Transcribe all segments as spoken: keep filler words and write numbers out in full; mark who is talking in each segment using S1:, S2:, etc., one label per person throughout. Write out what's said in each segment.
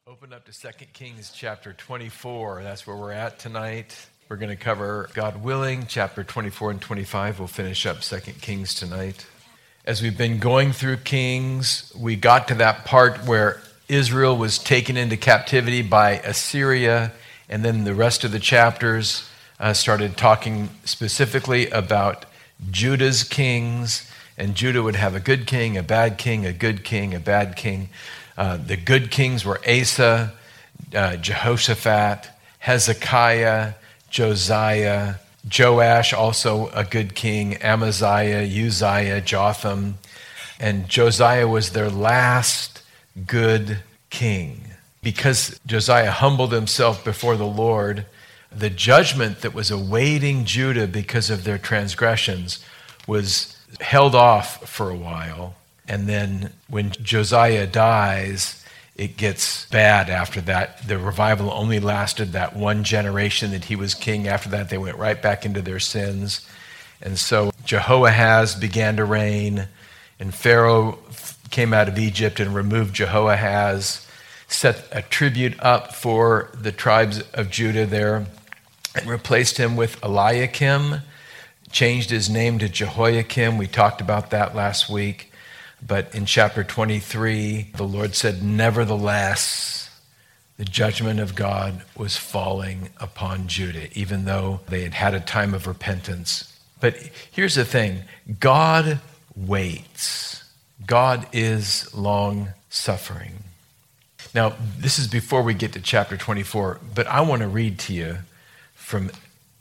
S1: Open up to Second Kings chapter twenty-four. That's where we're at tonight. We're going to cover, God willing, chapter twenty-four and twenty-five. We'll finish up Second Kings tonight. As we've been going through Kings, we got to that part where Israel was taken into captivity by Assyria, and then the rest of the chapters uh, started talking specifically about Judah's kings, and Judah would have a good king, a bad king, a good king, a bad king. Uh, the good kings were Asa, uh, Jehoshaphat, Hezekiah, Josiah, Joash, also a good king, Amaziah, Uzziah, Jotham. And Josiah was their last good king. Because Josiah humbled himself before the Lord, the judgment that was awaiting Judah because of their transgressions was held off for a while. And then when Josiah dies, it gets bad after that. The revival only lasted that one generation that he was king. After that, they went right back into their sins. And so Jehoahaz began to reign, and Pharaoh came out of Egypt and removed Jehoahaz, set a tribute up for the tribes of Judah there, and replaced him with Eliakim, changed his name to Jehoiakim. We talked about that last week. But in chapter twenty-three, the Lord said, nevertheless, the judgment of God was falling upon Judah, even though they had had a time of repentance. But here's the thing, God waits. God is long-suffering. Now, this is before we get to chapter twenty-four, but I want to read to you from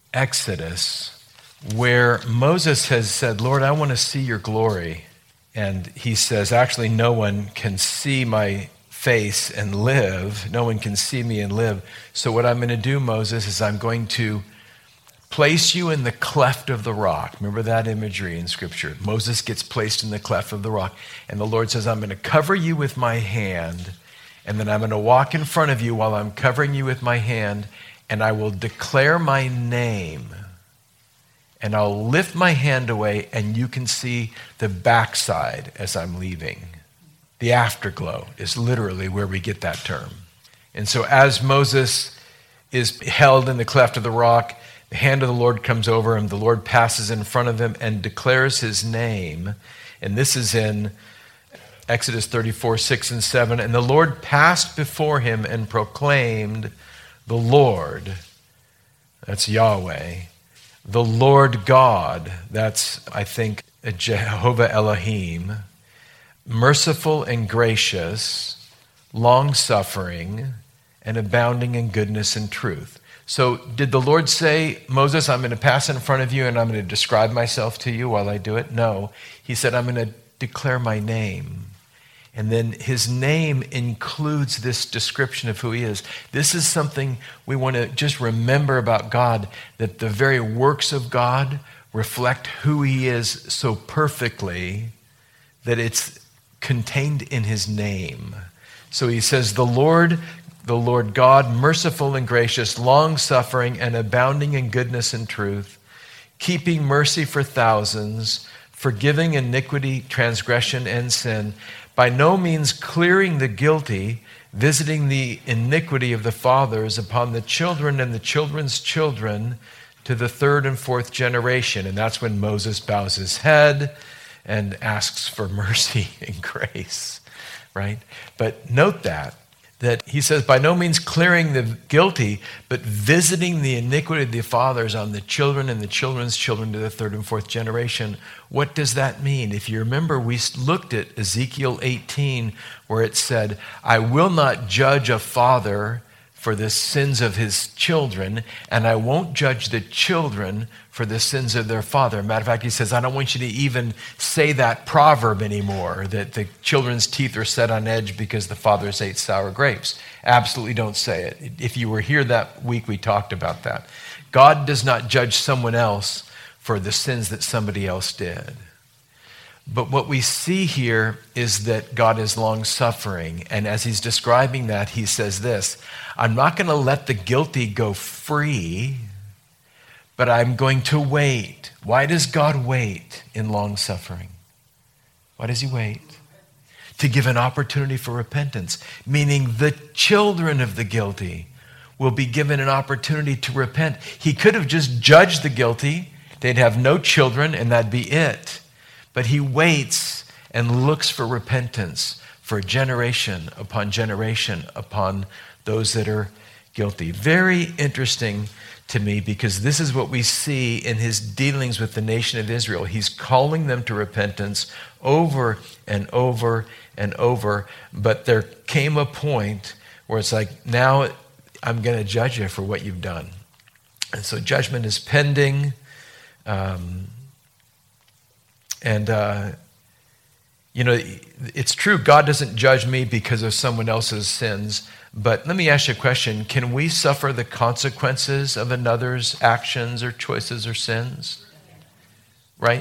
S1: Exodus, where Moses has said, Lord, I want to see your glory. And he says, actually, no one can see my face and live. No one can see me and live. So what I'm going to do, Moses, is I'm going to place you in the cleft of the rock. Remember that imagery in Scripture. Moses gets placed in the cleft of the rock. And the Lord says, I'm going to cover you with my hand. And then I'm going to walk in front of you while I'm covering you with my hand. And I will declare my name. And I'll lift my hand away, and you can see the backside as I'm leaving. The afterglow is literally where we get that term. And so as Moses is held in the cleft of the rock, the hand of the Lord comes over him. The Lord passes in front of him and declares his name. And this is in Exodus thirty-four, six and seven. And the Lord passed before him and proclaimed, the Lord, that's Yahweh, the Lord God, that's, I think, Jehovah Elohim, merciful and gracious, long-suffering, and abounding in goodness and truth. So did the Lord say, Moses, I'm going to pass in front of you and I'm going to describe myself to you while I do it? No. He said, I'm going to declare my name. And then his name includes this description of who he is. This is something we want to just remember about God, that the very works of God reflect who he is so perfectly that it's contained in his name. So he says, the Lord, the Lord God, merciful and gracious, long-suffering and abounding in goodness and truth, keeping mercy for thousands, forgiving iniquity, transgression, and sin, by no means clearing the guilty, visiting the iniquity of the fathers upon the children and the children's children to the third and fourth generation. And that's when Moses bows his head and asks for mercy and grace, right? But note that, that he says, by no means clearing the guilty, but visiting the iniquity of the fathers on the children and the children's children to the third and fourth generation. What does that mean? If you remember, we looked at Ezekiel eighteen, where it said, I will not judge a father for the sins of his children, and I won't judge the children for the sins of their father. Matter of fact, he says, I don't want you to even say that proverb anymore, that the children's teeth are set on edge because the fathers ate sour grapes. Absolutely don't say it. If you were here that week, we talked about that. God does not judge someone else for the sins that somebody else did. But what we see here is that God is long-suffering. And as he's describing that, he says this, I'm not going to let the guilty go free, but I'm going to wait. Why does God wait in long-suffering? Why does he wait? to give an opportunity for repentance, meaning the children of the guilty will be given an opportunity to repent. He could have just judged the guilty. They'd have no children, and that'd be it. But he waits and looks for repentance for generation upon generation upon those that are guilty. Very interesting to me, because this is what we see in his dealings with the nation of Israel. He's calling them to repentance over and over and over. But there came a point where it's like, now I'm going to judge you for what you've done. And so judgment is pending. Um, and, uh, you know, it's true, God doesn't judge me because of someone else's sins. But let me ask you a question. Can we suffer the consequences of another's actions or choices or sins? Right?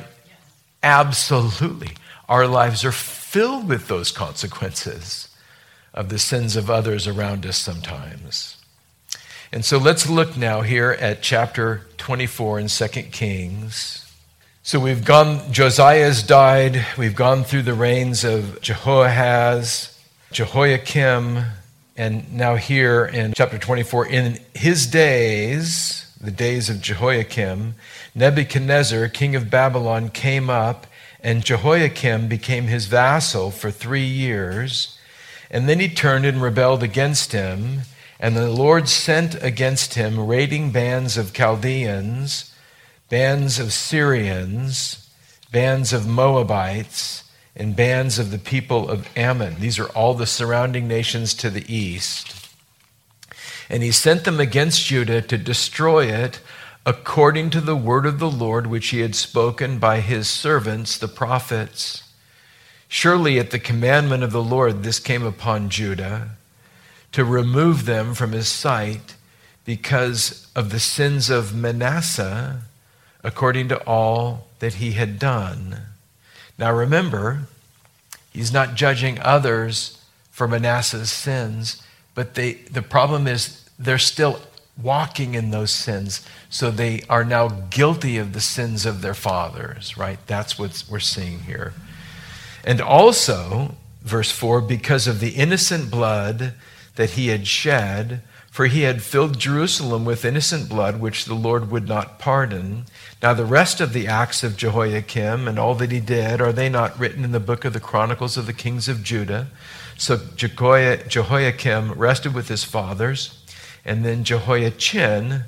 S1: Absolutely. Our lives are filled with those consequences of the sins of others around us sometimes. And so let's look now here at chapter twenty-four in Second Kings. So we've gone, Josiah's died. We've gone through the reigns of Jehoahaz, Jehoiakim, and now here in chapter twenty-four, in his days, the days of Jehoiakim, Nebuchadnezzar, king of Babylon, came up, and Jehoiakim became his vassal for three years. And then he turned and rebelled against him, and the Lord sent against him raiding bands of Chaldeans, bands of Syrians, bands of Moabites, and bands of the people of Ammon. These are all the surrounding nations to the east. And he sent them against Judah to destroy it according to the word of the Lord, which he had spoken by his servants, the prophets. Surely at the commandment of the Lord this came upon Judah, to remove them from his sight because of the sins of Manasseh, according to all that he had done. Now remember, he's not judging others for Manasseh's sins, but they, the problem is they're still walking in those sins, so they are now guilty of the sins of their fathers, right? That's what we're seeing here. And also, verse four, because of the innocent blood that he had shed, for he had filled Jerusalem with innocent blood, which the Lord would not pardon. Now the rest of the acts of Jehoiakim and all that he did, are they not written in the book of the Chronicles of the kings of Judah? So Jehoiakim rested with his fathers, and then Jehoiachin,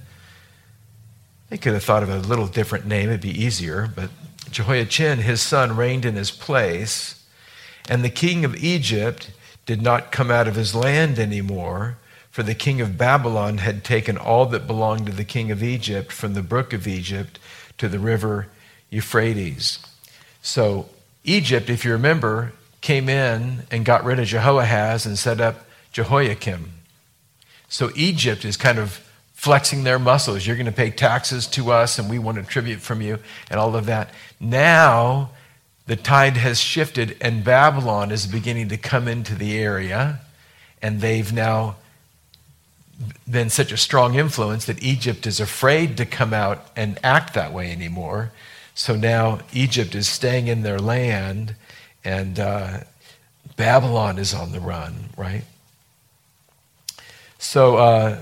S1: they could have thought of a little different name, it'd be easier, but Jehoiachin, his son, reigned in his place, and the king of Egypt did not come out of his land anymore, for the king of Babylon had taken all that belonged to the king of Egypt from the brook of Egypt to the river Euphrates. So Egypt, if you remember, came in and got rid of Jehoahaz and set up Jehoiakim. So Egypt is kind of flexing their muscles. You're going to pay taxes to us and we want a tribute from you and all of that. Now the tide has shifted and Babylon is beginning to come into the area, and they've now been such a strong influence that Egypt is afraid to come out and act that way anymore. So now Egypt is staying in their land, and uh, Babylon is on the run, right? So uh,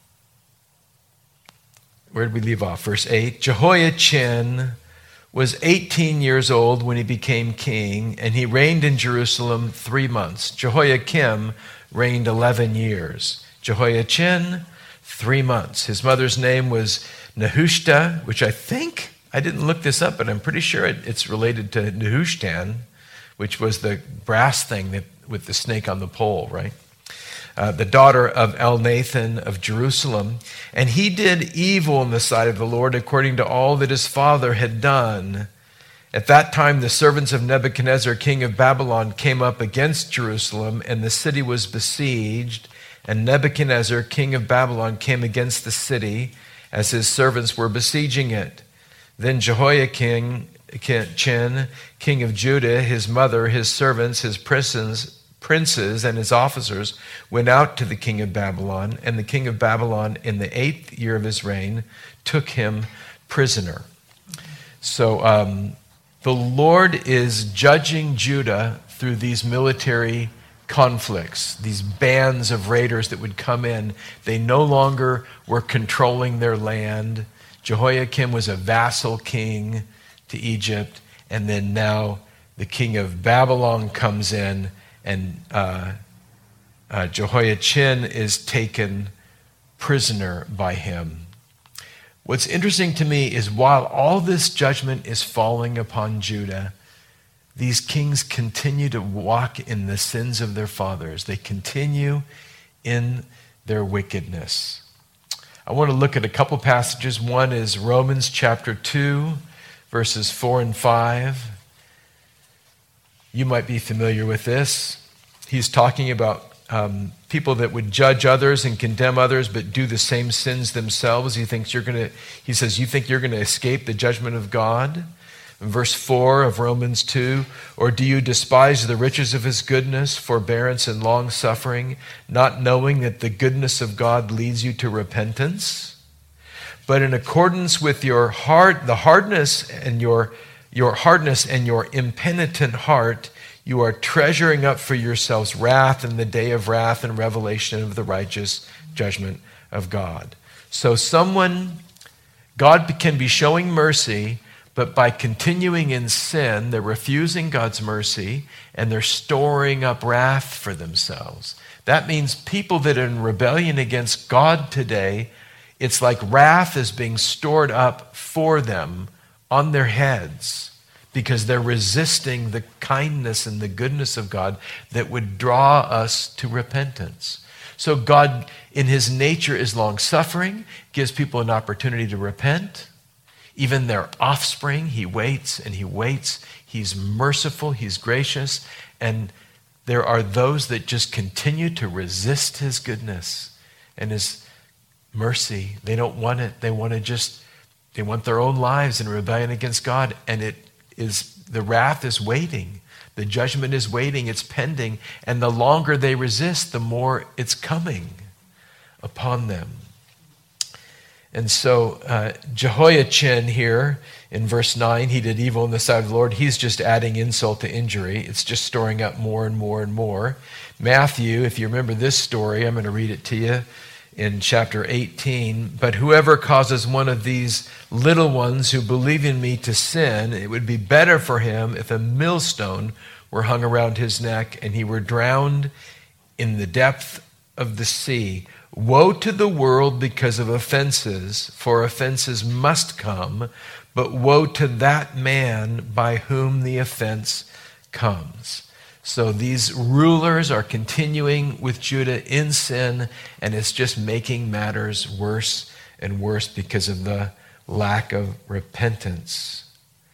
S1: where did we leave off? Verse eight, Jehoiachin was eighteen years old when he became king, and he reigned in Jerusalem three months. Jehoiakim reigned eleven years. Jehoiachin, three months. His mother's name was Nehushta, which I think, I didn't look this up, but I'm pretty sure it, it's related to Nehushtan, which was the brass thing that with the snake on the pole, right? Uh, the daughter of Elnathan of Jerusalem. And he did evil in the sight of the Lord according to all that his father had done. At that time, the servants of Nebuchadnezzar, king of Babylon, came up against Jerusalem, and the city was besieged. And Nebuchadnezzar, king of Babylon, came against the city as his servants were besieging it. Then Jehoiakim, king of Judah, his mother, his servants, his princes, princes and his officers went out to the king of Babylon, and the king of Babylon, in the eighth year of his reign, took him prisoner. So um, the Lord is judging Judah through these military conflicts, these bands of raiders that would come in. They no longer were controlling their land. Jehoiakim was a vassal king to Egypt, and then now the king of Babylon comes in, and uh, uh, Jehoiachin is taken prisoner by him. What's interesting to me is while all this judgment is falling upon Judah, these kings continue to walk in the sins of their fathers. They continue in their wickedness. I want to look at a couple passages. One is Romans chapter two, verses four and five. You might be familiar with this. He's talking about um, people that would judge others and condemn others, but do the same sins themselves. He thinks you're going to. He says, "You think you're going to escape the judgment of God?" In verse four of Romans two, "Or do you despise the riches of his goodness, forbearance, and long-suffering, not knowing that the goodness of God leads you to repentance? But in accordance with your hard, the hardness and your, your hardness and your impenitent heart, you are treasuring up for yourselves wrath in the day of wrath and revelation of the righteous judgment of God." So someone, God can be showing mercy, but by continuing in sin, they're refusing God's mercy and they're storing up wrath for themselves. That means people that are in rebellion against God today, it's like wrath is being stored up for them on their heads, because they're resisting the kindness and the goodness of God that would draw us to repentance. So God, in his nature, is long-suffering, gives people an opportunity to repent. Even their offspring, he waits and he waits. He's merciful, he's gracious, and there are those that just continue to resist his goodness and his mercy. They don't want it. They want to just, they want their own lives in rebellion against God, and it is, the wrath is waiting. The judgment is waiting, it's pending, and the longer they resist, the more it's coming upon them. And so uh, Jehoiachin here in verse nine, he did evil in the sight of the Lord. He's just adding insult to injury. It's just storing up more and more and more. Matthew, if you remember this story, I'm going to read it to you in chapter eighteen. "But whoever causes one of these little ones who believe in me to sin, it would be better for him if a millstone were hung around his neck and he were drowned in the depth of the sea. Woe to the world because of offenses, for offenses must come, but woe to that man by whom the offense comes." So these rulers are continuing with Judah in sin, and it's just making matters worse and worse because of the lack of repentance.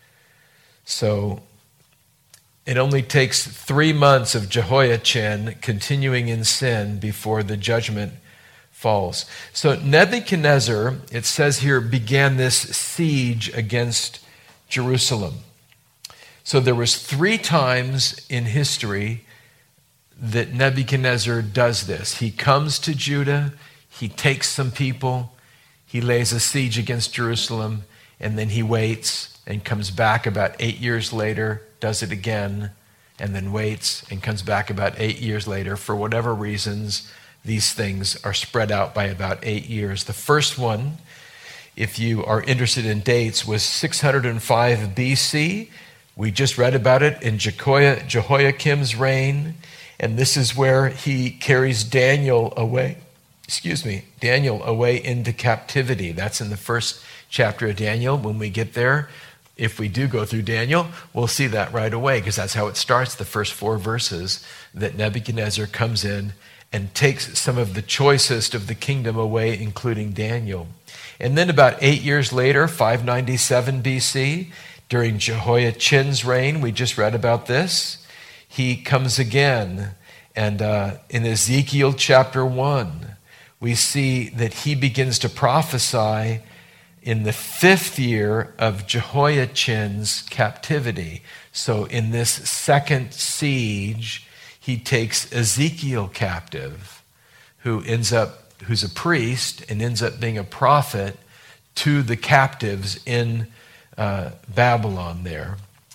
S1: So it only takes three months of Jehoiachin continuing in sin before the judgment falls. So Nebuchadnezzar, it says here, began this siege against Jerusalem. So there was three times in history that Nebuchadnezzar does this. He comes to Judah, he takes some people, he lays a siege against Jerusalem, and then he waits and comes back about eight years later, does it again, and then waits and comes back about eight years later. For whatever reasons, these things are spread out by about eight years. The first one, if you are interested in dates, was six hundred five B C. We just read about it in Jehoiah, Jehoiakim's reign, and this is where he carries Daniel away, excuse me, Daniel away into captivity. That's in the first chapter of Daniel. When we get there, if we do go through Daniel, we'll see that right away, because that's how it starts, the first four verses, that Nebuchadnezzar comes in and takes some of the choicest of the kingdom away, including Daniel. And then about eight years later, five ninety-seven B C, during Jehoiachin's reign, we just read about this, he comes again. And uh, in Ezekiel chapter one, we see that he begins to prophesy in the fifth year of Jehoiachin's captivity. So in this second siege, he takes Ezekiel captive, who ends up, who's a priest and ends up being a prophet to the captives in uh, Babylon there.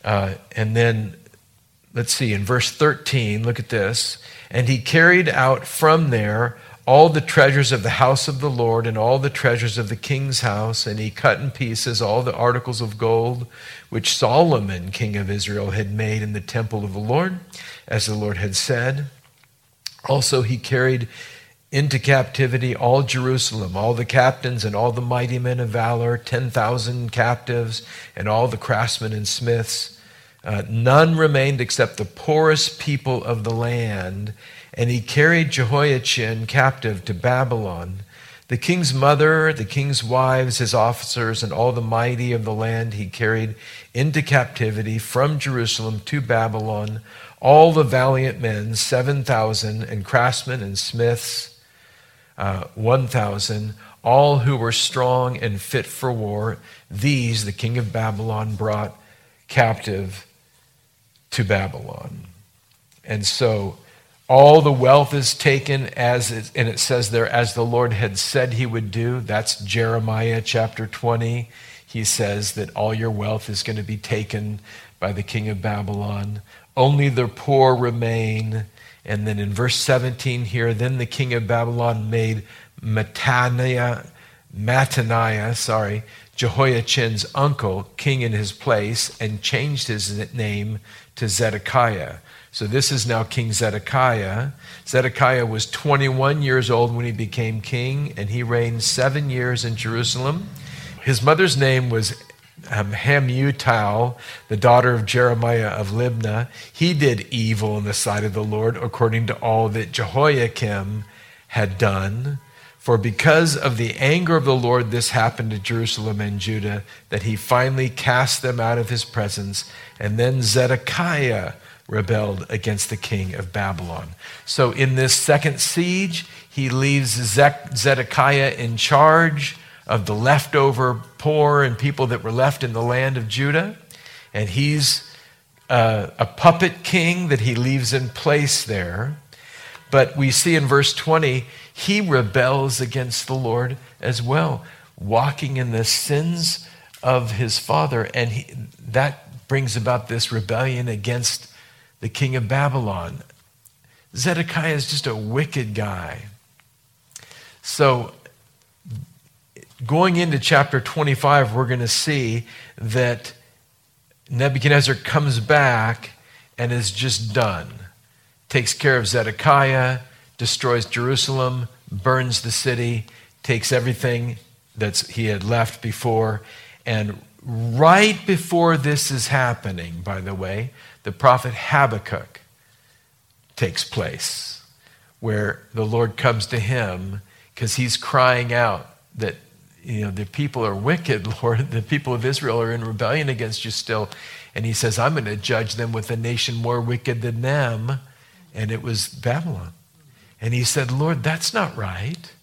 S1: Uh, and then, let's see, in verse thirteen, look at this. And he carried out from there all the treasures of the house of the Lord and all the treasures of the king's house, and he cut in pieces all the articles of gold which Solomon, king of Israel, had made in the temple of the Lord, as the Lord had said. Also he carried into captivity all Jerusalem, all the captains and all the mighty men of valor, ten thousand captives, and all the craftsmen and smiths. Uh, none remained except the poorest people of the land. And he carried Jehoiachin captive to Babylon. The king's mother, the king's wives, his officers, and all the mighty of the land he carried into captivity from Jerusalem to Babylon. All the valiant men, seven thousand, and craftsmen and smiths, uh, one thousand, all who were strong and fit for war. These the king of Babylon brought captive to Babylon. And so all the wealth is taken, as it, and it says there, as the Lord had said he would do. That's Jeremiah chapter twenty. He says that all your wealth is going to be taken by the king of Babylon. Only the poor remain. And then in verse seventeen here, then the king of Babylon made Mattaniah, Mattaniah, sorry, Jehoiachin's uncle, king in his place, and changed his name to Zedekiah. So this is now King Zedekiah. Zedekiah was twenty-one years old when he became king, and he reigned seven years in Jerusalem. His mother's name was um, Hamutal, the daughter of Jeremiah of Libnah. He did evil in the sight of the Lord, according to all that Jehoiakim had done. For because of the anger of the Lord, this happened to Jerusalem and Judah, that he finally cast them out of his presence. And then Zedekiah rebelled against the king of Babylon. So in this second siege, he leaves Zedekiah in charge of the leftover poor and people that were left in the land of Judah. And he's uh, a puppet king that he leaves in place there. But we see in verse twenty, he rebels against the Lord as well, walking in the sins of his father. And he, that brings about this rebellion against the king of Babylon. Zedekiah is just a wicked guy. So going into chapter twenty-five, we're going to see that Nebuchadnezzar comes back and is just done. Takes care of Zedekiah, destroys Jerusalem, burns the city, takes everything that he had left before. And right before this is happening, by the way, the prophet Habakkuk takes place, where the Lord comes to him because he's crying out that, you know, the people are wicked, Lord. The people of Israel are in rebellion against you still. And he says, I'm going to judge them with a nation more wicked than them. And it was Babylon. And he said, Lord, that's not right.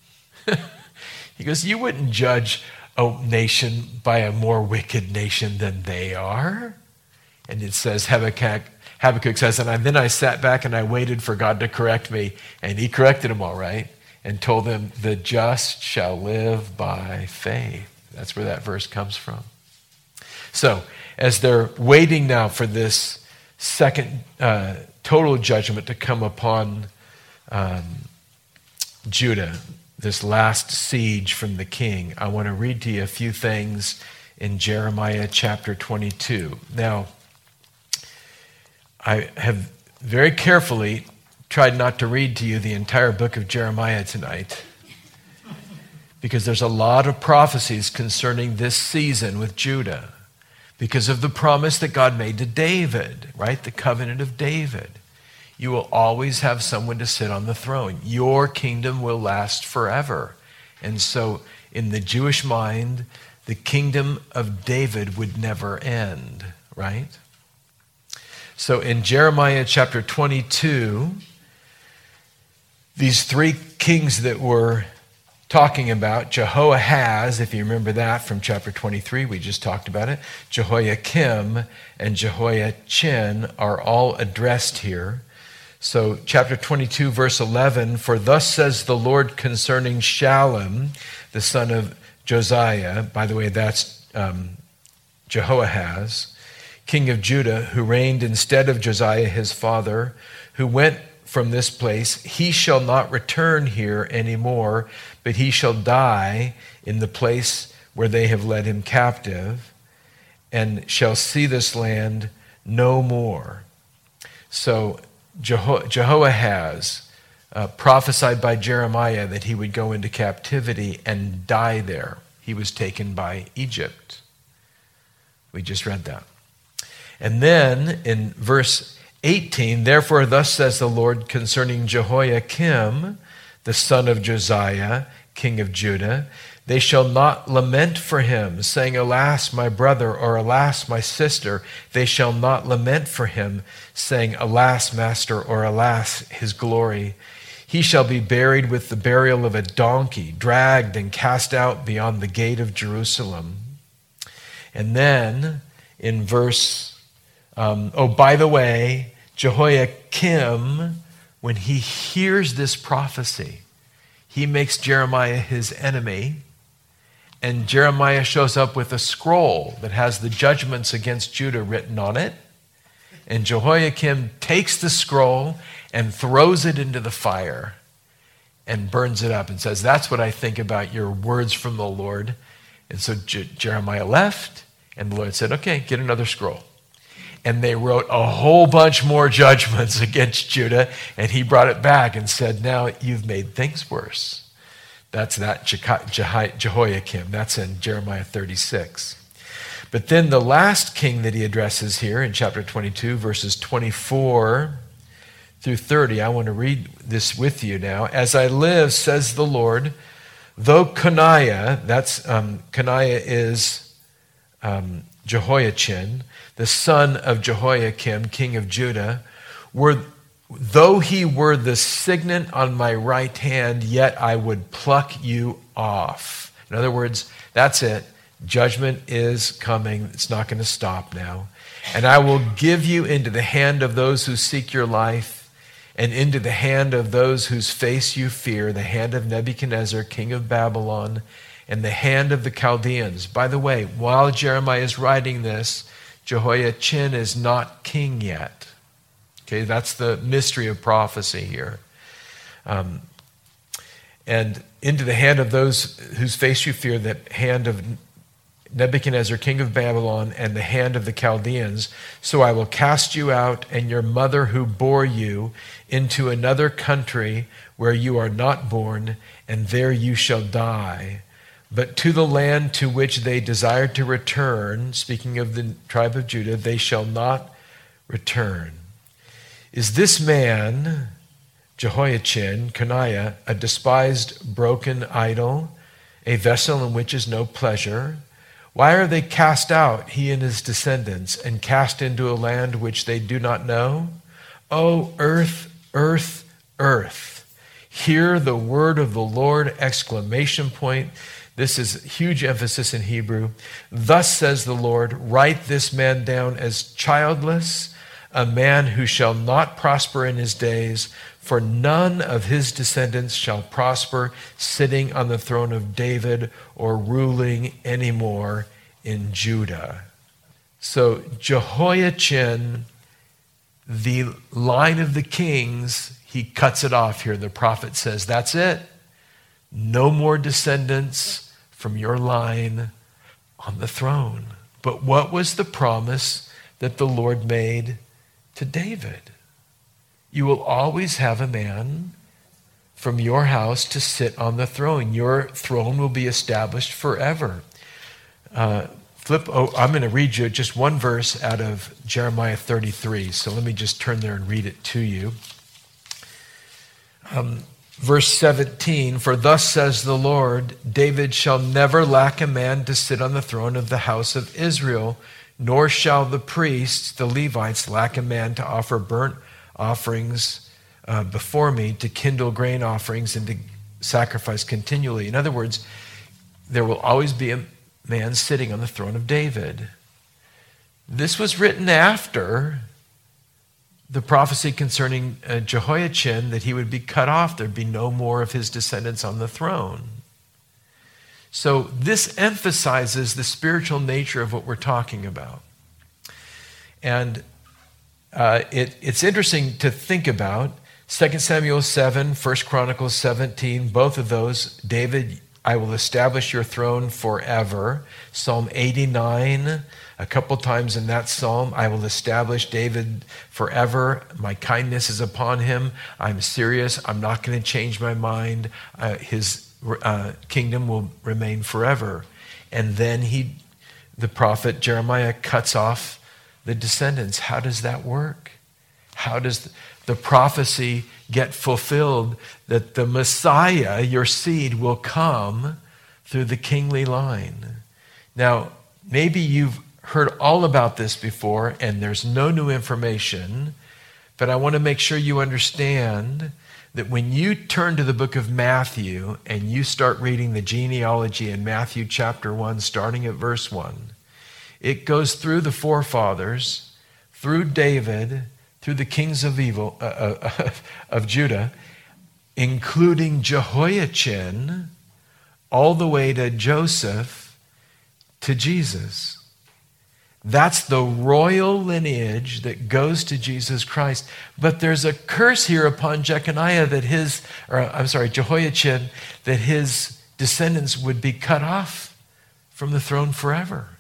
S1: He goes, you wouldn't judge a nation by a more wicked nation than they are. And it says, Habakkuk, Habakkuk says, and then I sat back and I waited for God to correct me. And he corrected him all right and told them, the just shall live by faith. That's where that verse comes from. So as they're waiting now for this second uh, total judgment to come upon um, Judah, this last siege from the king, I want to read to you a few things in Jeremiah chapter twenty-two. Now, I have very carefully tried not to read to you the entire book of Jeremiah tonight, because there's a lot of prophecies concerning this season with Judah, because of the promise that God made to David, right? The covenant of David. You will always have someone to sit on the throne. Your kingdom will last forever. And so in the Jewish mind, the kingdom of David would never end, right? So in Jeremiah chapter twenty-two, these three kings that we're talking about, Jehoahaz, if you remember that from chapter twenty-three, we just talked about it, Jehoiakim and Jehoiachin are all addressed here. So chapter twenty-two, verse eleven, for thus says the Lord concerning Shallum, the son of Josiah, by the way, that's um, Jehoahaz, king of Judah, who reigned instead of Josiah his father, who went from this place, he shall not return here anymore, but he shall die in the place where they have led him captive, and shall see this land no more. So Jeho- Jehoahaz uh, prophesied by Jeremiah that he would go into captivity and die there. He was taken by Egypt. We just read that. And then in verse eighteen, therefore thus says the Lord concerning Jehoiakim, the son of Josiah, king of Judah, they shall not lament for him, saying, alas, my brother, or alas, my sister. They shall not lament for him, saying, alas, master, or alas, his glory. He shall be buried with the burial of a donkey, dragged and cast out beyond the gate of Jerusalem. And then in verse, um, oh, by the way, Jehoiakim, when he hears this prophecy, he makes Jeremiah his enemy. And Jeremiah shows up with a scroll that has the judgments against Judah written on it. And Jehoiakim takes the scroll and throws it into the fire and burns it up and says, that's what I think about your words from the Lord. And so Je- Jeremiah left, and the Lord said, okay, get another scroll. And they wrote a whole bunch more judgments against Judah, and he brought it back and said, now you've made things worse. That's that Jehoiakim. That's in Jeremiah thirty-six. But then the last king that he addresses here in chapter twenty-two, verses twenty-four through thirty, I want to read this with you now. As I live, says the Lord, though Coniah, that's, um, Coniah is um, Jehoiachin, the son of Jehoiakim, king of Judah, were though he were the signet on my right hand, yet I would pluck you off. In other words, that's it. Judgment is coming. It's not going to stop now. And I will give you into the hand of those who seek your life, and into the hand of those whose face you fear, the hand of Nebuchadnezzar, king of Babylon, and the hand of the Chaldeans. By the way, while Jeremiah is writing this, Jehoiachin is not king yet. Okay, that's the mystery of prophecy here. Um, and into the hand of those whose face you fear, the hand of Nebuchadnezzar, king of Babylon, and the hand of the Chaldeans. So I will cast you out and your mother who bore you into another country where you are not born, and there you shall die. But to the land to which they desired to return, speaking of the tribe of Judah, they shall not return. Is this man, Jehoiachin, Coniah, a despised, broken idol, a vessel in which is no pleasure? Why are they cast out, he and his descendants, and cast into a land which they do not know? O earth, earth, earth, hear the word of the Lord, exclamation point. This is huge emphasis in Hebrew. Thus says the Lord, write this man down as childless, a man who shall not prosper in his days, for none of his descendants shall prosper sitting on the throne of David or ruling anymore in Judah. So Jehoiachin, the line of the kings, he cuts it off here. The prophet says, that's it. No more descendants from your line on the throne. But what was the promise that the Lord made to David? You will always have a man from your house to sit on the throne. Your throne will be established forever. Uh, flip. Oh, I'm going to read you just one verse out of Jeremiah thirty-three. So let me just turn there and read it to you. Um, verse seventeen, for thus says the Lord, David shall never lack a man to sit on the throne of the house of Israel, nor shall the priests, the Levites, lack a man to offer burnt offerings uh, before me, to kindle grain offerings and to sacrifice continually. In other words, there will always be a man sitting on the throne of David. This was written after the prophecy concerning uh, Jehoiachin, that he would be cut off. There'd be no more of his descendants on the throne. So this emphasizes the spiritual nature of what we're talking about. And uh, it, it's interesting to think about. Second Samuel seven, First Chronicles seventeen, both of those, David, I will establish your throne forever. Psalm eighty-nine, a couple times in that psalm, I will establish David forever. My kindness is upon him. I'm serious. I'm not going to change my mind. Uh, his uh, kingdom will remain forever. And then he, the prophet Jeremiah, cuts off the descendants. How does that work? How does the, the prophecy get fulfilled that the Messiah, your seed, will come through the kingly line? Now, maybe you've heard all about this before and there's no new information, but I want to make sure you understand that when you turn to the book of Matthew and you start reading the genealogy in Matthew chapter one, starting at verse one, it goes through the forefathers, through David, through the kings of evil uh, uh, of Judah, including Jehoiachin, all the way to Joseph, to Jesus. That's the royal lineage that goes to Jesus Christ. But there's a curse here upon Jeconiah that his, or I'm sorry, Jehoiachin, that his descendants would be cut off from the throne forever.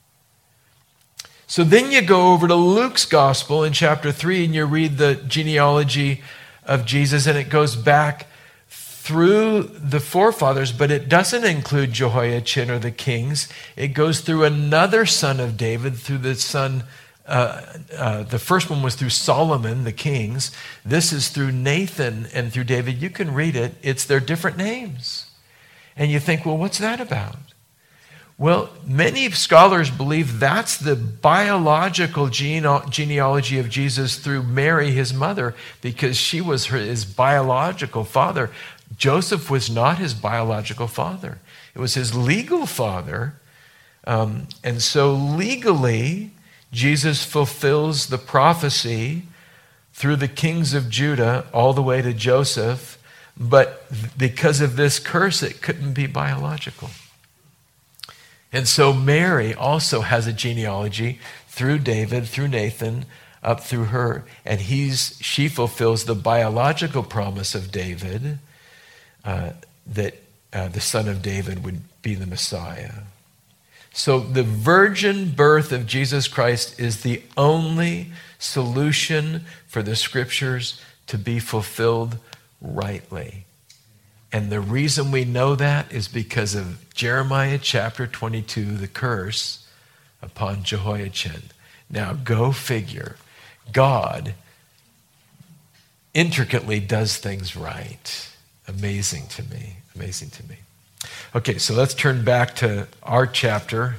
S1: So then you go over to Luke's gospel in chapter three and you read the genealogy of Jesus, and it goes back through the forefathers, but it doesn't include Jehoiachin or the kings. It goes through another son of David, through the son, uh, uh, the first one was through Solomon, the kings. This is through Nathan and through David. You can read it. It's their different names. And you think, well, what's that about? Well, many scholars believe that's the biological gene- genealogy of Jesus through Mary, his mother, because she was her, his biological father. Joseph was not his biological father. It was his legal father. Um, and so legally, Jesus fulfills the prophecy through the kings of Judah all the way to Joseph. But because of this curse, it couldn't be biological. And so Mary also has a genealogy through David, through Nathan, up through her. And he's she fulfills the biological promise of David, uh, that uh, the son of David would be the Messiah. So the virgin birth of Jesus Christ is the only solution for the scriptures to be fulfilled rightly. And the reason we know that is because of Jeremiah chapter twenty-two, the curse upon Jehoiachin. Now go figure. God intricately does things right. Amazing to me. Amazing to me. Okay, so let's turn back to our chapter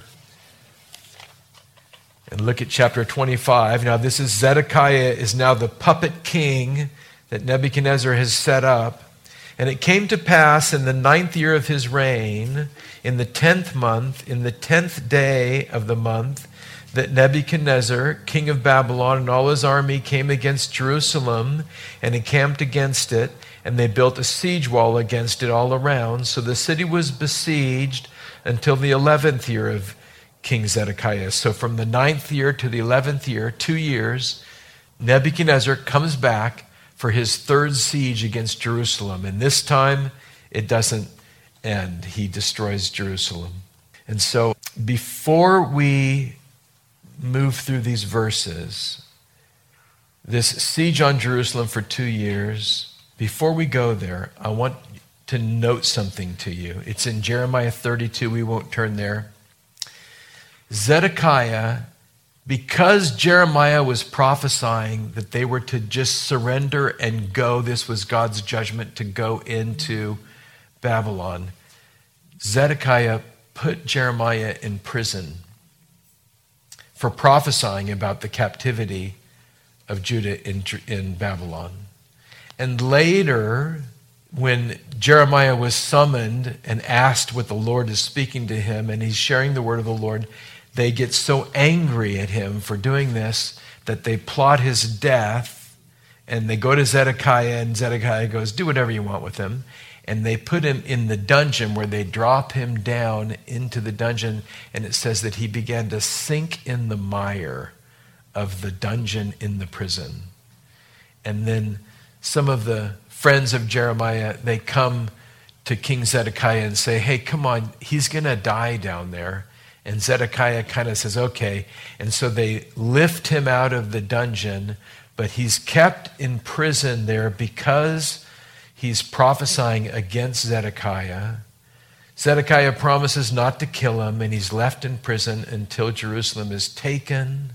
S1: and look at chapter twenty-five. Now this is Zedekiah is now the puppet king that Nebuchadnezzar has set up. And it came to pass in the ninth year of his reign, in the tenth month, in the tenth day of the month, that Nebuchadnezzar, king of Babylon, and all his army came against Jerusalem and encamped against it, and they built a siege wall against it all around. So the city was besieged until the eleventh year of King Zedekiah. So from the ninth year to the eleventh year, two years, Nebuchadnezzar comes back for his third siege against Jerusalem. And this time, it doesn't end. He destroys Jerusalem. And so, before we move through these verses, this siege on Jerusalem for two years, before we go there, I want to note something to you. It's in Jeremiah thirty-two. We won't turn there. Zedekiah, because Jeremiah was prophesying that they were to just surrender and go, this was God's judgment to go into Babylon, Zedekiah put Jeremiah in prison for prophesying about the captivity of Judah in, in Babylon. And later, when Jeremiah was summoned and asked what the Lord is speaking to him, and he's sharing the word of the Lord, they get so angry at him for doing this that they plot his death, and they go to Zedekiah, and Zedekiah goes, do whatever you want with him. And they put him in the dungeon where they drop him down into the dungeon, and it says that he began to sink in the mire of the dungeon in the prison. And then some of the friends of Jeremiah, they come to King Zedekiah and say, hey, come on, he's going to die down there. And Zedekiah kind of says, okay. And so they lift him out of the dungeon, but he's kept in prison there because he's prophesying against Zedekiah. Zedekiah promises not to kill him, and he's left in prison until Jerusalem is taken.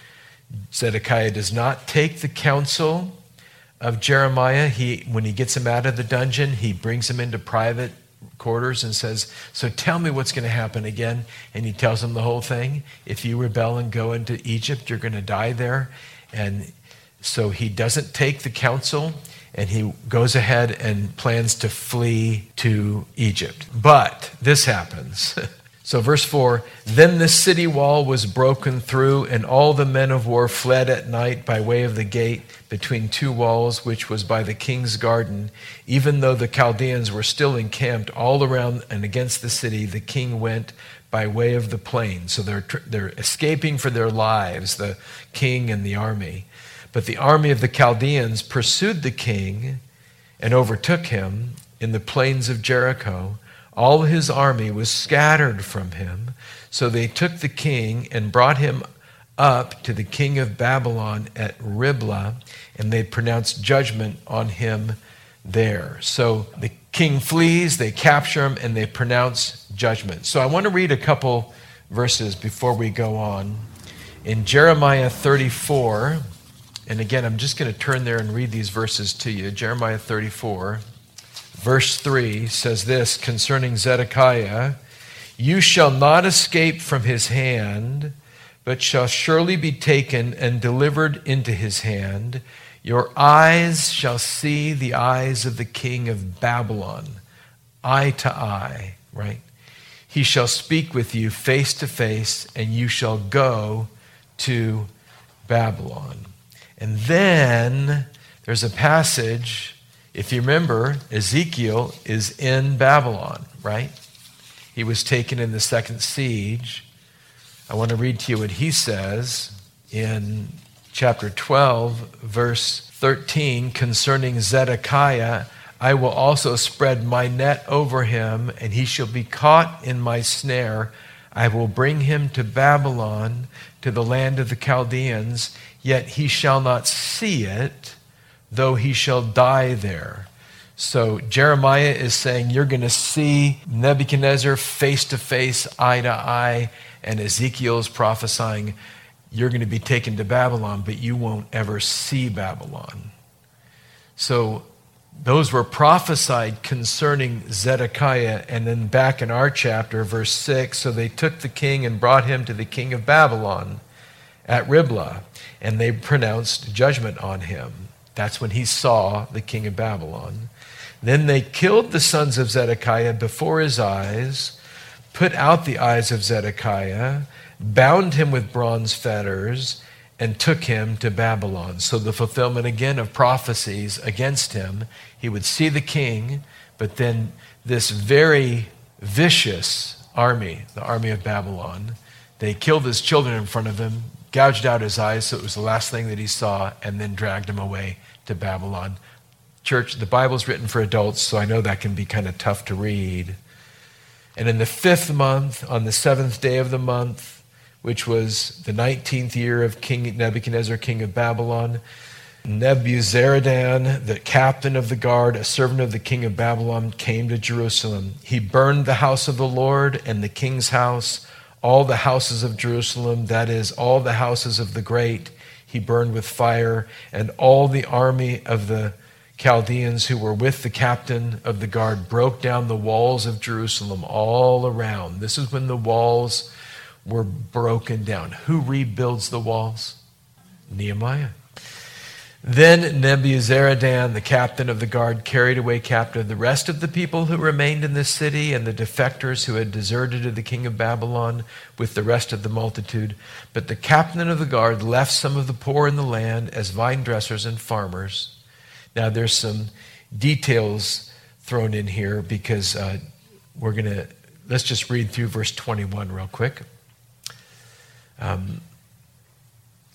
S1: Zedekiah does not take the counsel of Jeremiah. He, when he gets him out of the dungeon, he brings him into private quarters and says, so tell me what's going to happen again. And he tells him the whole thing. If you rebel and go into Egypt, you're going to die there. And so he doesn't take the counsel, and he goes ahead and plans to flee to Egypt. But this happens. So verse four, then the city wall was broken through, and all the men of war fled at night by way of the gate between two walls, which was by the king's garden. Even though the Chaldeans were still encamped all around and against the city, the king went by way of the plain. So they're, they're escaping for their lives, the king and the army. But the army of the Chaldeans pursued the king and overtook him in the plains of Jericho. All his army was scattered from him. So they took the king and brought him up to the king of Babylon at Riblah, and they pronounced judgment on him there. So the king flees, they capture him, and they pronounce judgment. So I want to read a couple verses before we go on. In Jeremiah thirty-four, and again, I'm just going to turn there and read these verses to you. Jeremiah thirty-four. Verse three says this concerning Zedekiah, you shall not escape from his hand, but shall surely be taken and delivered into his hand. Your eyes shall see the eyes of the king of Babylon, eye to eye, right? He shall speak with you face to face, and you shall go to Babylon. And then there's a passage. If you remember, Ezekiel is in Babylon, right? He was taken in the second siege. I want to read to you what he says in chapter twelve, verse thirteen, concerning Zedekiah. I will also spread my net over him, and he shall be caught in my snare. I will bring him to Babylon, to the land of the Chaldeans, yet he shall not see it, though he shall die there. So Jeremiah is saying you're going to see Nebuchadnezzar face to face, eye to eye, and Ezekiel is prophesying you're going to be taken to Babylon, but you won't ever see Babylon. So those were prophesied concerning Zedekiah. And then back in our chapter, verse six, so they took the king and brought him to the king of Babylon at Riblah, and they pronounced judgment on him. That's when he saw the king of Babylon. Then they killed the sons of Zedekiah before his eyes, put out the eyes of Zedekiah, bound him with bronze fetters, and took him to Babylon. So the fulfillment again of prophecies against him. He would see the king, but then this very vicious army, the army of Babylon, they killed his children in front of him, gouged out his eyes, so it was the last thing that he saw, and then dragged him away to Babylon. Church, the Bible's written for adults, so I know that can be kind of tough to read. And in the fifth month, on the seventh day of the month, which was the nineteenth year of King Nebuchadnezzar, king of Babylon, Nebuzaradan, the captain of the guard, a servant of the king of Babylon, came to Jerusalem. He burned the house of the Lord and the king's house, all the houses of Jerusalem, that is, all the houses of the great, he burned with fire, and all the army of the Chaldeans who were with the captain of the guard broke down the walls of Jerusalem all around. This is when the walls were broken down. Who rebuilds the walls? Nehemiah. Then Nebuzaradan, the captain of the guard, carried away captive the rest of the people who remained in the city and the defectors who had deserted to the king of Babylon with the rest of the multitude. But the captain of the guard left some of the poor in the land as vine dressers and farmers. Now there's some details thrown in here because uh, we're going to, let's just read through verse twenty-one real quick. Um,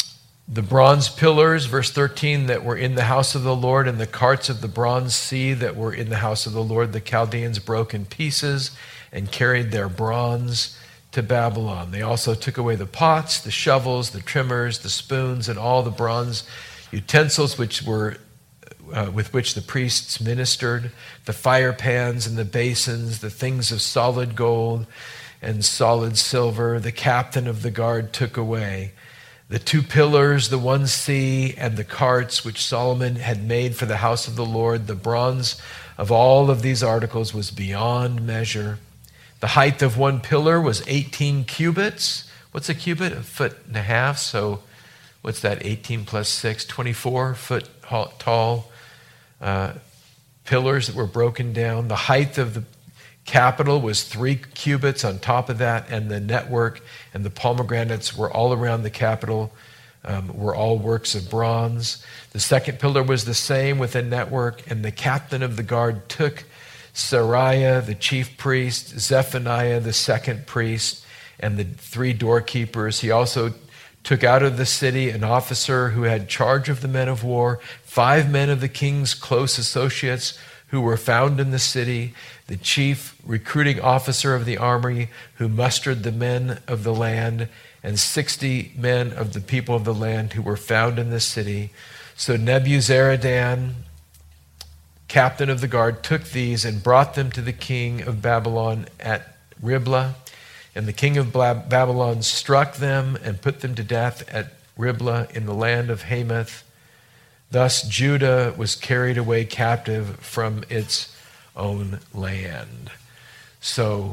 S1: The bronze pillars, verse thirteen, that were in the house of the Lord, and the carts of the bronze sea that were in the house of the Lord, the Chaldeans broke in pieces and carried their bronze to Babylon. They also took away the pots, the shovels, the trimmers, the spoons, and all the bronze utensils which were uh, with which the priests ministered, the fire pans and the basins, the things of solid gold and solid silver. The captain of the guard took away the two pillars, the one sea, and the carts which Solomon had made for the house of the Lord. The bronze of all of these articles was beyond measure. The height of one pillar was eighteen cubits. What's a cubit? A foot and a half. So what's that? eighteen plus six, twenty-four foot tall uh, pillars that were broken down. The height of the capital was three cubits on top of that, and the network and the pomegranates were all around the capital, um, were all works of bronze. The second pillar was the same with a network, and the captain of the guard took Seraiah, the chief priest, Zephaniah, the second priest, and the three doorkeepers. He also took out of the city an officer who had charge of the men of war, five men of the king's close associates who were found in the city, the chief recruiting officer of the army who mustered the men of the land, and sixty men of the people of the land who were found in the city. So Nebuzaradan, captain of the guard, took these and brought them to the king of Babylon at Riblah. And the king of Babylon struck them and put them to death at Riblah in the land of Hamath. Thus Judah was carried away captive from its own land. So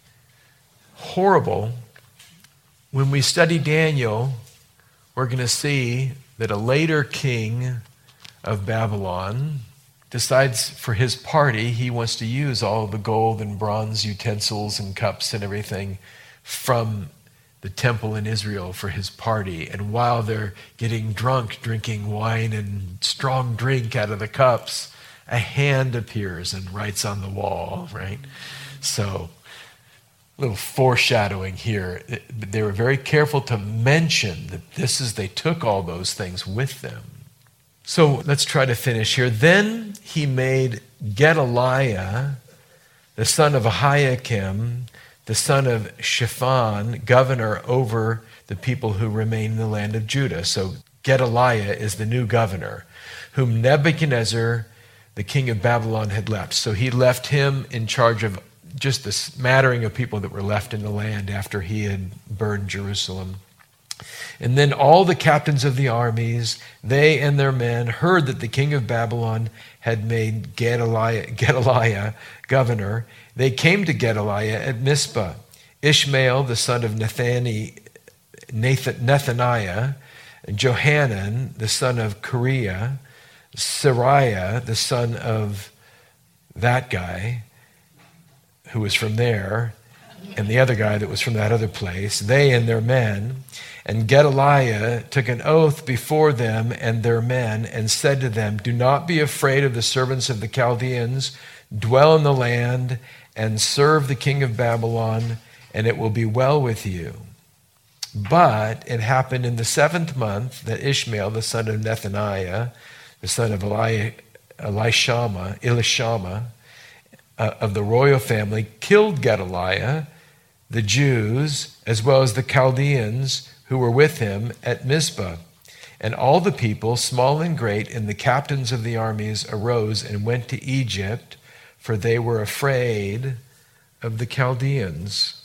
S1: horrible. When we study Daniel, we're going to see that a later king of Babylon decides for his party he wants to use all the gold and bronze utensils and cups and everything from the temple in Israel for his party. And while they're getting drunk, drinking wine and strong drink out of the cups, a hand appears and writes on the wall, right? So, a little foreshadowing here. They were very careful to mention that this is, they took all those things with them. So let's try to finish here. Then he made Gedaliah, the son of Ahiakim, the son of Shaphan, governor over the people who remain in the land of Judah. So Gedaliah is the new governor, whom Nebuchadnezzar, the king of Babylon, had left. So he left him in charge of just the smattering of people that were left in the land after he had burned Jerusalem. And then all the captains of the armies, they and their men, heard that the king of Babylon had made Gedaliah, Gedaliah governor. They came to Gedaliah at Mizpah. Ishmael, the son of Nathani, Nathan, Nethaniah, Johanan, the son of Kareah, Seraiah, the son of that guy who was from there, and the other guy that was from that other place, they and their men. And Gedaliah took an oath before them and their men and said to them, "Do not be afraid of the servants of the Chaldeans. Dwell in the land and serve the king of Babylon, and it will be well with you." But it happened in the seventh month that Ishmael, the son of Nethaniah, the son of Eli, Elishama, Elishama uh, of the royal family, killed Gedaliah, the Jews, as well as the Chaldeans who were with him at Mizpah. And all the people, small and great, and the captains of the armies arose and went to Egypt, for they were afraid of the Chaldeans.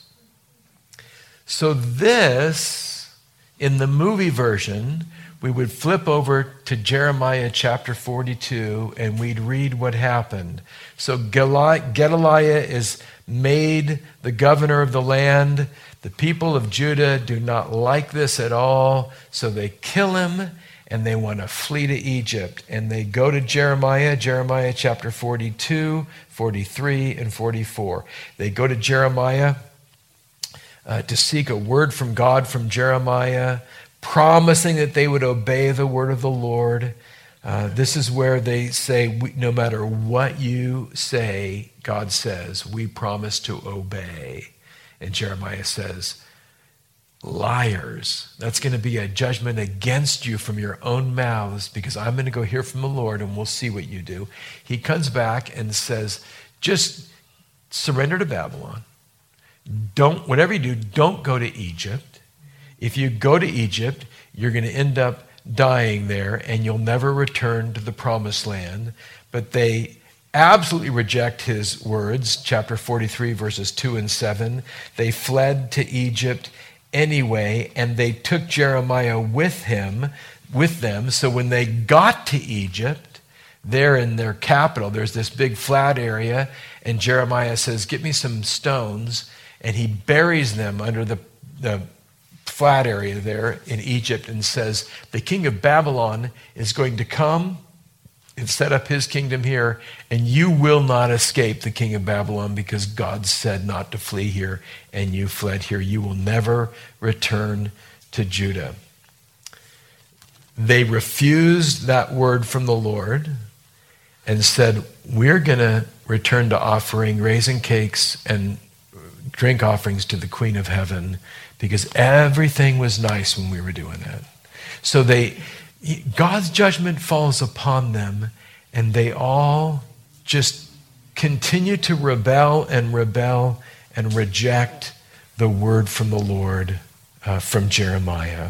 S1: So this, in the movie version, we would flip over to Jeremiah chapter forty-two, and we'd read what happened. So Gedaliah is made the governor of the land. The people of Judah do not like this at all, so they kill him, and they want to flee to Egypt. And they go to Jeremiah, Jeremiah chapter forty-two, forty-three, and forty-four. They go to Jeremiah uh, to seek a word from God from Jeremiah, promising that they would obey the word of the Lord. Uh, this is where they say, no matter what you say, God says, we promise to obey. And Jeremiah says, liars. That's going to be a judgment against you from your own mouths, because I'm going to go hear from the Lord and we'll see what you do. He comes back and says, just surrender to Babylon. Don't, whatever you do, don't go to Egypt. If you go to Egypt, you're going to end up dying there and you'll never return to the promised land. But they absolutely reject his words. Chapter forty-three, verses two and seven. They fled to Egypt anyway, and they took Jeremiah with him, with them. So when they got to Egypt, there in their capital, there's this big flat area, and Jeremiah says, get me some stones, and he buries them under the, the flat area there in Egypt and says, the king of Babylon is going to come and set up his kingdom here, and you will not escape the king of Babylon, because God said not to flee here, and you fled here. You will never return to Judah. They refused that word from the Lord and said, we're going to return to offering raisin cakes and drink offerings to the Queen of Heaven, because everything was nice when we were doing that. So they... God's judgment falls upon them, and they all just continue to rebel and rebel and reject the word from the Lord uh, from Jeremiah.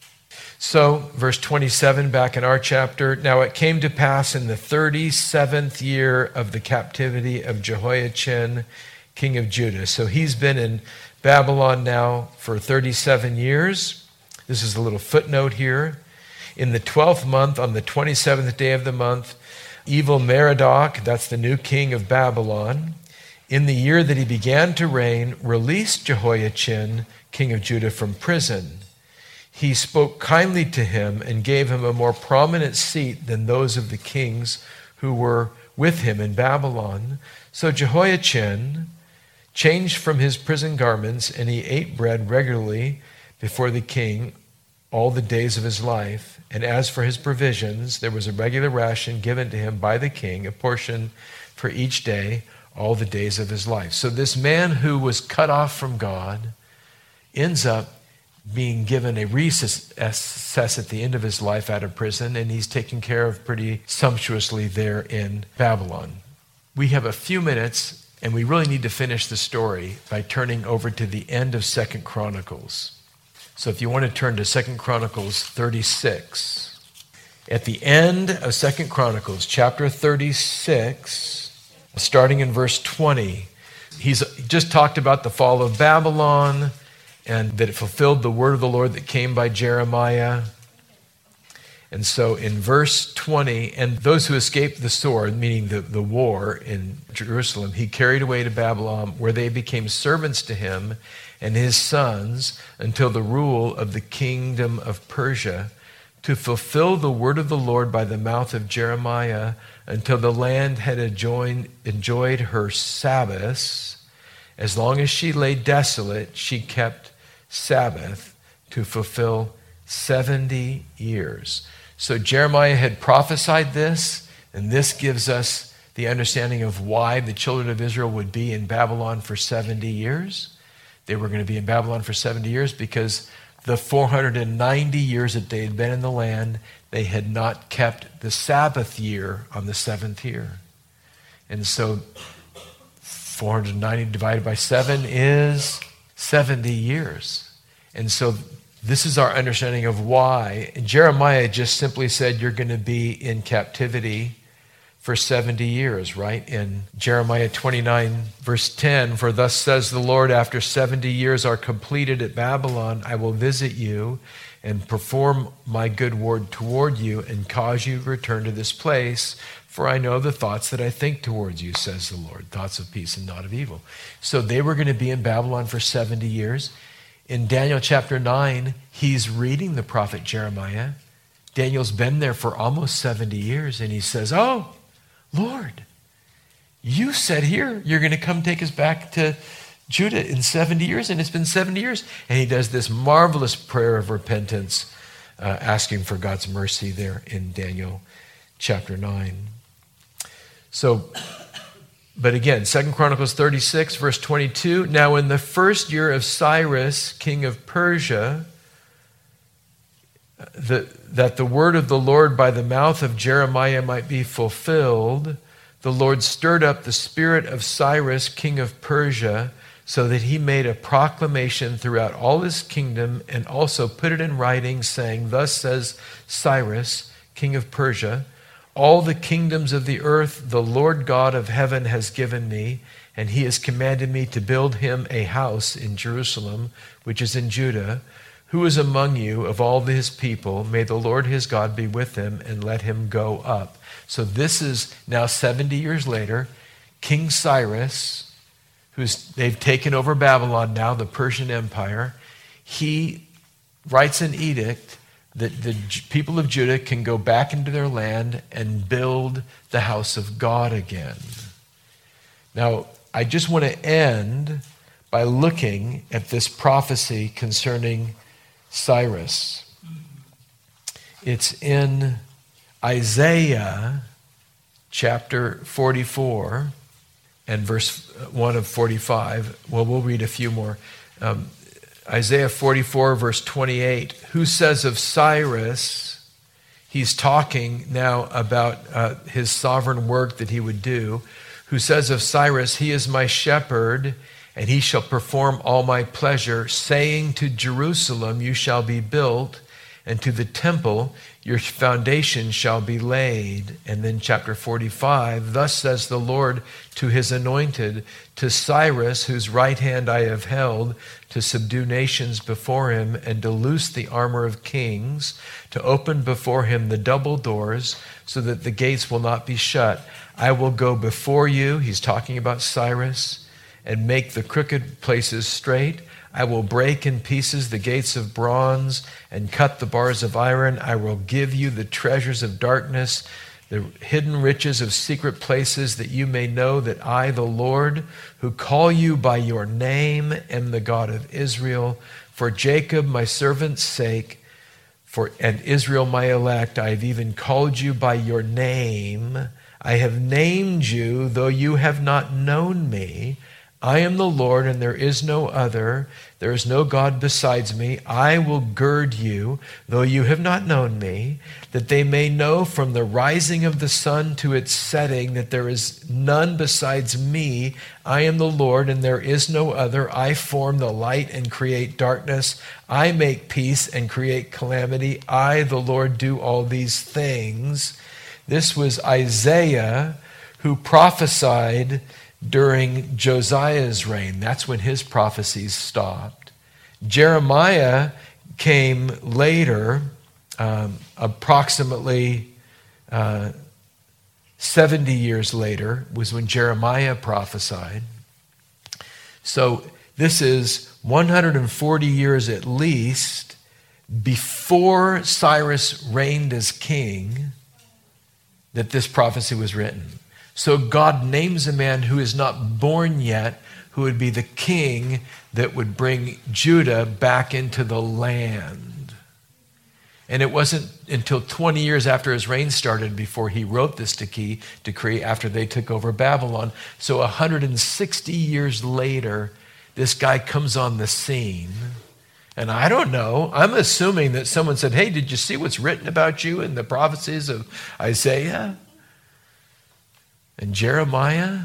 S1: So, verse twenty-seven, back in our chapter, now it came to pass in the thirty-seventh year of the captivity of Jehoiachin, king of Judah. So he's been in Babylon now for thirty-seven years. This is a little footnote here. In the twelfth month, on the twenty-seventh day of the month, Evil-Merodach, that's the new king of Babylon, in the year that he began to reign, released Jehoiachin, king of Judah, from prison. He spoke kindly to him and gave him a more prominent seat than those of the kings who were with him in Babylon. So Jehoiachin changed from his prison garments, and he ate bread regularly before the king all the days of his life. And as for his provisions, there was a regular ration given to him by the king, a portion for each day, all the days of his life. So this man who was cut off from God ends up being given a recess at the end of his life out of prison, and he's taken care of pretty sumptuously there in Babylon. We have a few minutes, and we really need to finish the story by turning over to the end of Second Chronicles. So if you want to turn to Second Chronicles thirty-six. At the end of Second Chronicles, chapter thirty-six, starting in verse twenty, he's just talked about the fall of Babylon and that it fulfilled the word of the Lord that came by Jeremiah. And so in verse twenty, and those who escaped the sword, meaning the, the war in Jerusalem, he carried away to Babylon, where they became servants to him and his sons until the rule of the kingdom of Persia, to fulfill the word of the Lord by the mouth of Jeremiah, until the land had enjoyed, enjoyed her Sabbaths. As long as she lay desolate, she kept Sabbath to fulfill seventy years. So Jeremiah had prophesied this, and this gives us the understanding of why the children of Israel would be in Babylon for seventy years. They were going to be in Babylon for seventy years because the four hundred ninety years that they had been in the land, they had not kept the Sabbath year on the seventh year. And so four hundred ninety divided by seven is seventy years. And so this is our understanding of why. And Jeremiah just simply said, you're going to be in captivity for seventy years, right? In Jeremiah twenty-nine, verse ten, for thus says the Lord, after seventy years are completed at Babylon, I will visit you and perform my good word toward you and cause you to return to this place. For I know the thoughts that I think towards you, says the Lord, thoughts of peace and not of evil. So they were going to be in Babylon for seventy years. In Daniel chapter nine, he's reading the prophet Jeremiah. Daniel's been there for almost seventy years, and he says, oh, Lord, you said here you're going to come take us back to Judah in seventy years, and it's been seventy years. And he does this marvelous prayer of repentance, uh, asking for God's mercy there in Daniel chapter nine. So But again, Second Chronicles thirty-six, verse twenty-two, now in the first year of Cyrus, king of Persia, the, that the word of the Lord by the mouth of Jeremiah might be fulfilled, the Lord stirred up the spirit of Cyrus, king of Persia, so that he made a proclamation throughout all his kingdom and also put it in writing, saying, thus says Cyrus, king of Persia, all the kingdoms of the earth the Lord God of heaven has given me, and he has commanded me to build him a house in Jerusalem, which is in Judah. Who is among you of all his people? May the Lord his God be with him, and let him go up. So this is now seventy years later, King Cyrus, who's they've taken over Babylon now, the Persian Empire. He writes an edict that the people of Judah can go back into their land and build the house of God again. Now, I just want to end by looking at this prophecy concerning Cyrus. It's in Isaiah chapter forty-four and verse one of forty-five. Well, we'll read a few more. Um, Isaiah forty-four, verse twenty-eight. Who says of Cyrus, he's talking now about uh, his sovereign work that he would do. Who says of Cyrus, he is my shepherd, and he shall perform all my pleasure, saying to Jerusalem, you shall be built, and to the temple, your foundation shall be laid. And then chapter forty-five, thus says the Lord to his anointed, to Cyrus, whose right hand I have held, to subdue nations before him, and to loose the armor of kings, to open before him the double doors, so that the gates will not be shut. I will go before you, he's talking about Cyrus, and make the crooked places straight. I will break in pieces the gates of bronze and cut the bars of iron. I will give you the treasures of darkness, the hidden riches of secret places, that you may know that I, the Lord, who call you by your name, am the God of Israel. For Jacob, my servant's sake, for and Israel, my elect, I have even called you by your name. I have named you, though you have not known me. I am the Lord, and there is no other. There is no God besides me. I will gird you, though you have not known me, that they may know from the rising of the sun to its setting that there is none besides me. I am the Lord, and there is no other. I form the light and create darkness. I make peace and create calamity. I, the Lord, do all these things. This was Isaiah, who prophesied during Josiah's reign. That's when his prophecies stopped. Jeremiah came later, um, approximately uh, seventy years later, was when Jeremiah prophesied. So this is one hundred forty years at least before Cyrus reigned as king that this prophecy was written. So God names a man who is not born yet, who would be the king that would bring Judah back into the land. And it wasn't until twenty years after his reign started before he wrote this decree, decree after they took over Babylon. So one hundred sixty years later, this guy comes on the scene. And I don't know, I'm assuming that someone said, hey, did you see what's written about you in the prophecies of Isaiah and Jeremiah?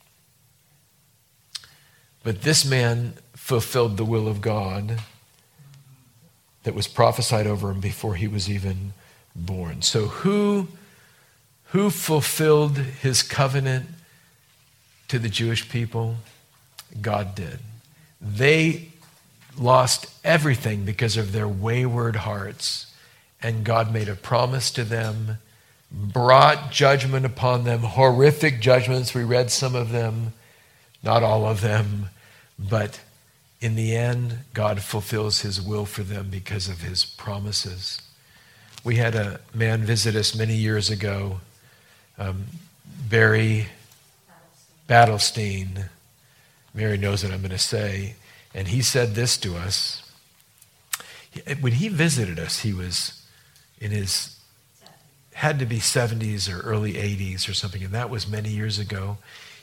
S1: But this man fulfilled the will of God that was prophesied over him before he was even born. So who, who fulfilled his covenant to the Jewish people? God did. They lost everything because of their wayward hearts, and God made a promise to them, brought judgment upon them, horrific judgments. We read some of them, not all of them, but in the end, God fulfills his will for them because of his promises. We had a man visit us many years ago, um, Barry Battlestein. Mary knows what I'm going to say. And he said this to us. When he visited us, he was in his had to be seventies or early eighties or something, and that was many years ago.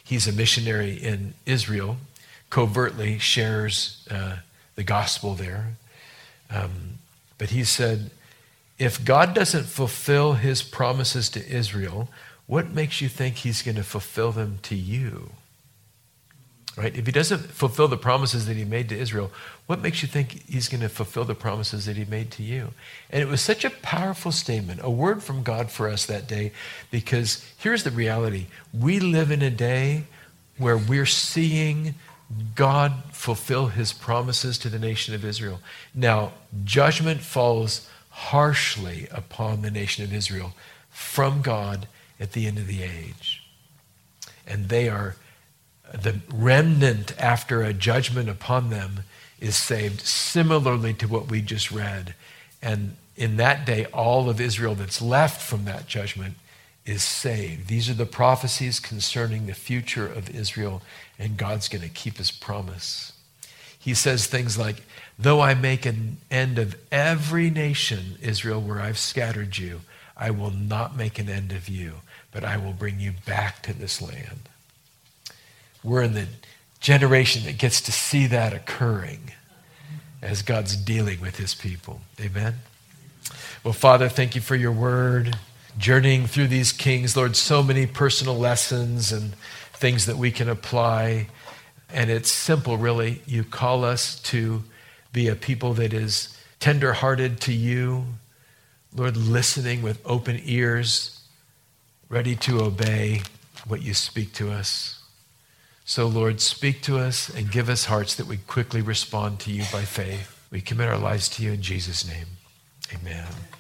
S1: He's a missionary in Israel, covertly shares uh, the gospel there. Um, but he said, if God doesn't fulfill his promises to Israel, what makes you think he's going to fulfill them to you? Right? If he doesn't fulfill the promises that he made to Israel, what makes you think he's going to fulfill the promises that he made to you? And it was such a powerful statement, a word from God for us that day, because here's the reality. We live in a day where we're seeing God fulfill his promises to the nation of Israel. Now, judgment falls harshly upon the nation of Israel from God at the end of the age. And they are, the remnant after a judgment upon them is saved, similarly to what we just read. And in that day, all of Israel that's left from that judgment is saved. These are the prophecies concerning the future of Israel, and God's going to keep his promise. He says things like, though I make an end of every nation, Israel, where I've scattered you, I will not make an end of you, but I will bring you back to this land. We're in the generation that gets to see that occurring as God's dealing with his people. Amen? Well, Father, thank you for your word. Journeying through these kings, Lord, so many personal lessons and things that we can apply. And it's simple, really. You call us to be a people that is tender-hearted to you, Lord, listening with open ears, ready to obey what you speak to us. So, Lord, speak to us and give us hearts that we quickly respond to you by faith. We commit our lives to you in Jesus' name. Amen.